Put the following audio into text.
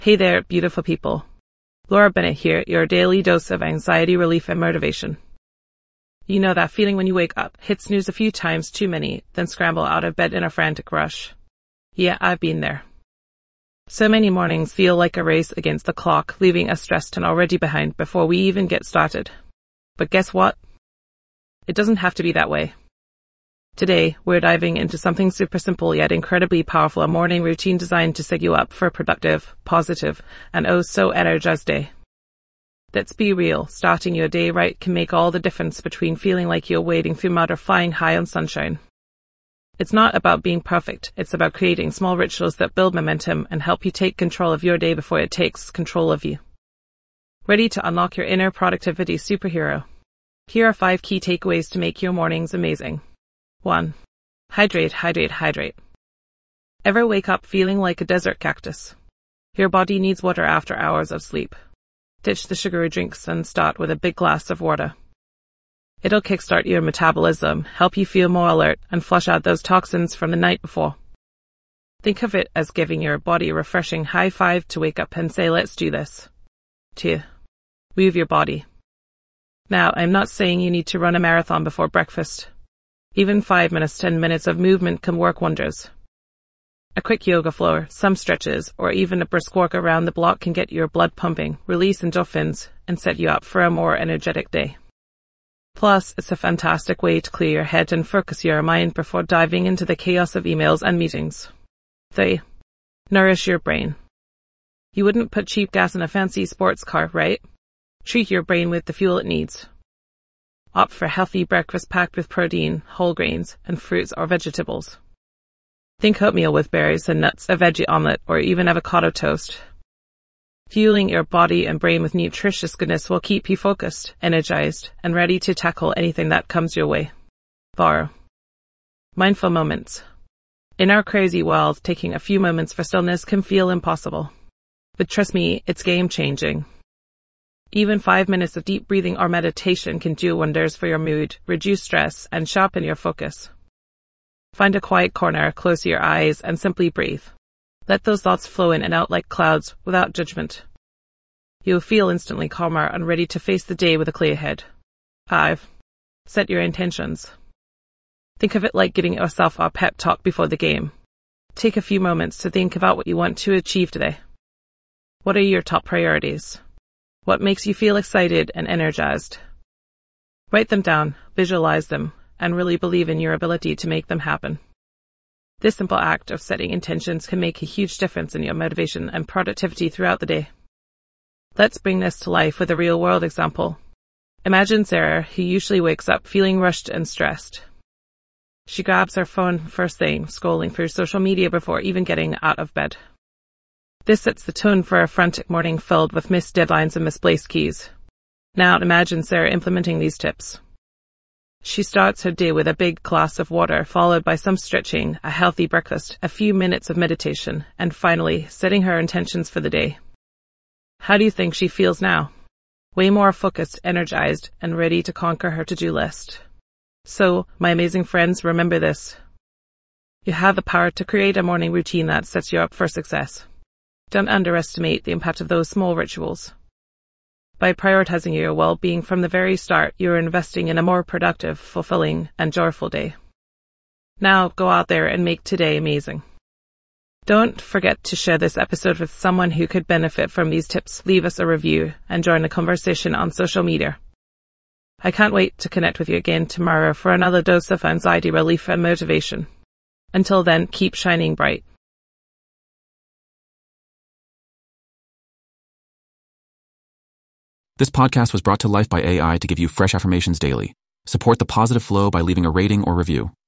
Hey there, beautiful people. Laura Bennett here, your daily dose of anxiety relief and motivation. You know that feeling when you wake up, hit snooze a few times too many, then scramble out of bed in a frantic rush. Yeah, I've been there. So many mornings feel like a race against the clock, leaving us stressed and already behind before we even get started. But guess what? It doesn't have to be that way. Today, we're diving into something super simple yet incredibly powerful, a morning routine designed to set you up for a productive, positive, and oh so energized day. Let's be real, starting your day right can make all the difference between feeling like you're wading through mud or flying high on sunshine. It's not about being perfect, it's about creating small rituals that build momentum and help you take control of your day before it takes control of you. Ready to unlock your inner productivity superhero? Here are 5 key takeaways to make your mornings amazing. 1. Hydrate, hydrate, hydrate. Ever wake up feeling like a desert cactus? Your body needs water after hours of sleep. Ditch the sugary drinks and start with a big glass of water. It'll kickstart your metabolism, help you feel more alert, and flush out those toxins from the night before. Think of it as giving your body a refreshing high five to wake up and say, let's do this. 2. Move your body. Now, I'm not saying you need to run a marathon before breakfast. Even 5 minutes, 10 minutes of movement can work wonders. A quick yoga floor, some stretches, or even a brisk walk around the block can get your blood pumping, release endorphins, and set you up for a more energetic day. Plus, it's a fantastic way to clear your head and focus your mind before diving into the chaos of emails and meetings. 3. Nourish your brain. You wouldn't put cheap gas in a fancy sports car, right? Treat your brain with the fuel it needs. Opt for a healthy breakfast packed with protein, whole grains, and fruits or vegetables. Think oatmeal with berries and nuts, a veggie omelette, or even avocado toast. Fueling your body and brain with nutritious goodness will keep you focused, energized, and ready to tackle anything that comes your way. 4. Mindful moments. In our crazy world, taking a few moments for stillness can feel impossible. But trust me, it's game-changing. Even 5 minutes of deep breathing or meditation can do wonders for your mood, reduce stress, and sharpen your focus. Find a quiet corner, close your eyes, and simply breathe. Let those thoughts flow in and out like clouds, without judgment. You'll feel instantly calmer and ready to face the day with a clear head. 5. Set your intentions. Think of it like giving yourself a pep talk before the game. Take a few moments to think about what you want to achieve today. What are your top priorities? What makes you feel excited and energized? Write them down, visualize them, and really believe in your ability to make them happen. This simple act of setting intentions can make a huge difference in your motivation and productivity throughout the day. Let's bring this to life with a real-world example. Imagine Sarah, who usually wakes up feeling rushed and stressed. She grabs her phone first thing, scrolling through social media before even getting out of bed. This sets the tone for a frantic morning filled with missed deadlines and misplaced keys. Now imagine Sarah implementing these tips. She starts her day with a big glass of water, followed by some stretching, a healthy breakfast, a few minutes of meditation, and finally, setting her intentions for the day. How do you think she feels now? Way more focused, energized, and ready to conquer her to-do list. So, my amazing friends, remember this. You have the power to create a morning routine that sets you up for success. Don't underestimate the impact of those small rituals. By prioritizing your well-being from the very start, you're investing in a more productive, fulfilling, and joyful day. Now, go out there and make today amazing. Don't forget to share this episode with someone who could benefit from these tips. Leave us a review and join the conversation on social media. I can't wait to connect with you again tomorrow for another dose of anxiety relief and motivation. Until then, keep shining bright. This podcast was brought to life by AI to give you fresh affirmations daily. Support the positive flow by leaving a rating or review.